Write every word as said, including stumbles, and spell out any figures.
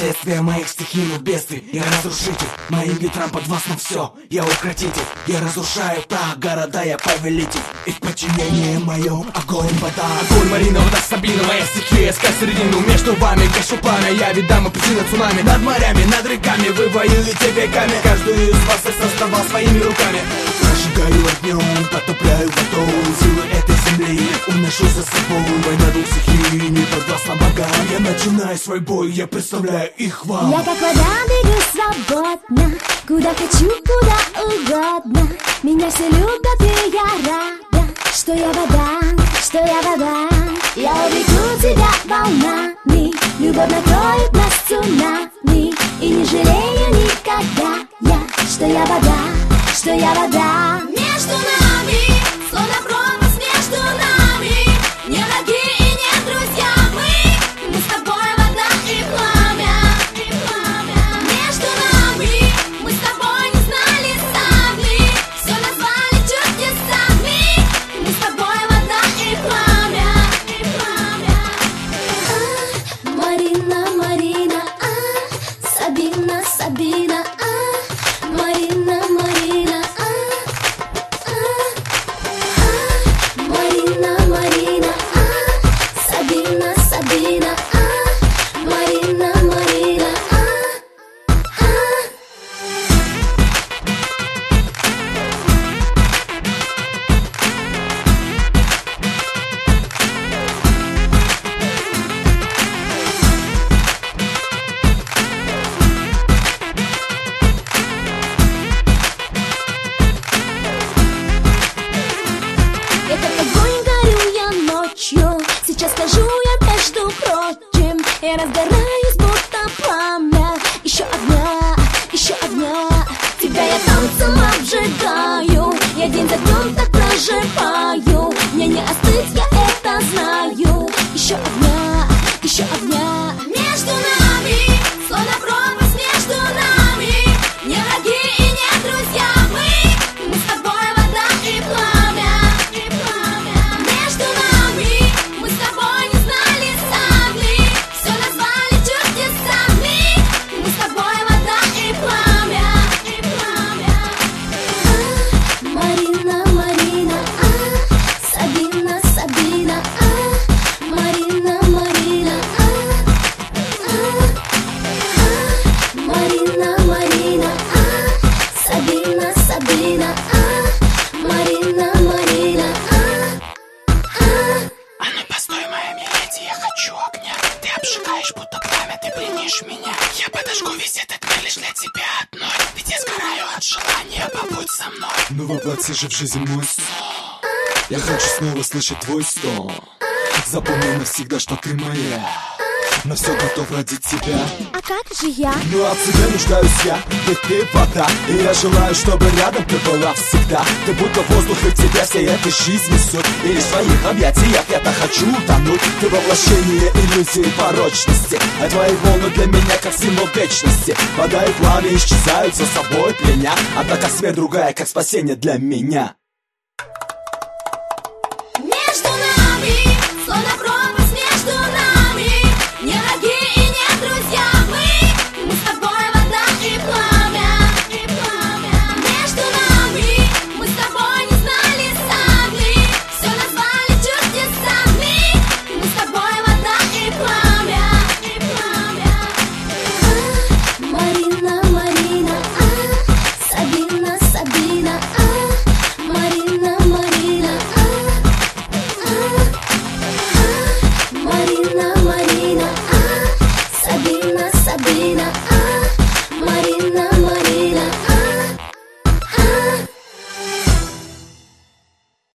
последствия моих стихийных бедствий. Я разрушитель, моим ветрам подвластно все. Я укротитель, я разрушаю так города, я повелитель. И в подчинении моем огонь, вода. Огонь, Марина, вода, стабильна, моя стихия. Скай середину между вами, гашу пламя. Я видам причина цунами. Над морями, над реками вы воюете веками. Каждую из вас я создавал своими руками. Прожигаю огнем, потопляю водой. Силы этой земли уношу за собой. Война двух стихий, не подвластна богам. Я начинаю свой бой, я представляю их вам. Я как вода бегу свободно, куда хочу, куда угодно. Меня все любят, и я рада, что я вода, что я вода. Я увлеку тебя волнами, любовь накроет нас цунами. И не жалею никогда я, что я вода, что я вода. Между нами, словно пропасть между нами. Не враги и не друзья мы. Мы с тобой вода и пламя, и пламя. Между нами, мы с тобой не знали сами. Все назвали чудесами. Мы с тобой вода и пламя, и пламя. А, Марина, Марина, а, Сабина, Сабина, а, Марина, Марина, а, а, Марина, Марина, а, Сабина, Сабина, а, Марина, Марина, а, а. Я как огонь горю я ночью. Сейчас скажу я, между прочим, я разгораюсь, будто пламя. Еще огня, еще огня. Тебя я танцем обжигаю. Я день за днем так проживаю. Мне не остыть, я это знаю. Еще огня, еще огня. Между нами, словно пропасть между нами. Не враги и не друзья мы. Мы с тобой вода и пламя, и пламя. Между нами, мы с тобой не знали сами. Все назвали чудесами. Мы с тобой вода и пламя, и пламя. А, Марина, Марина, а, Сабина, Сабина, а, Марина, Марина, а, а, а, Марина, Марина, а, Сабина, Сабина, а, Марина, Марина, а, а. А ну постой, моя миледи, я хочу огня. Ты обжигаешь, будто пламя, ты пленишь меня. Я подожгу весь этот мир лишь для тебя одной. Ведь я сгораю от желания, побудь со мной. Ну воплоти же в жизнь мой сон. Я хочу снова слышать твой стон. Запомни навсегда, что ты моя. На все готов ради тебя. А как же я? Ну а в тебе нуждаюсь я, ведь ты вода. И я желаю, чтобы рядом ты была всегда. Ты будто воздух, и в тебе всей этой жизни суть. И лишь в твоих объятиях я-то хочу утонуть. Ты воплощение иллюзии порочности, а твои волны для меня как символ вечности. Вода и пламя исчезают за собой пленя. Однако свет другая, как спасение для меня.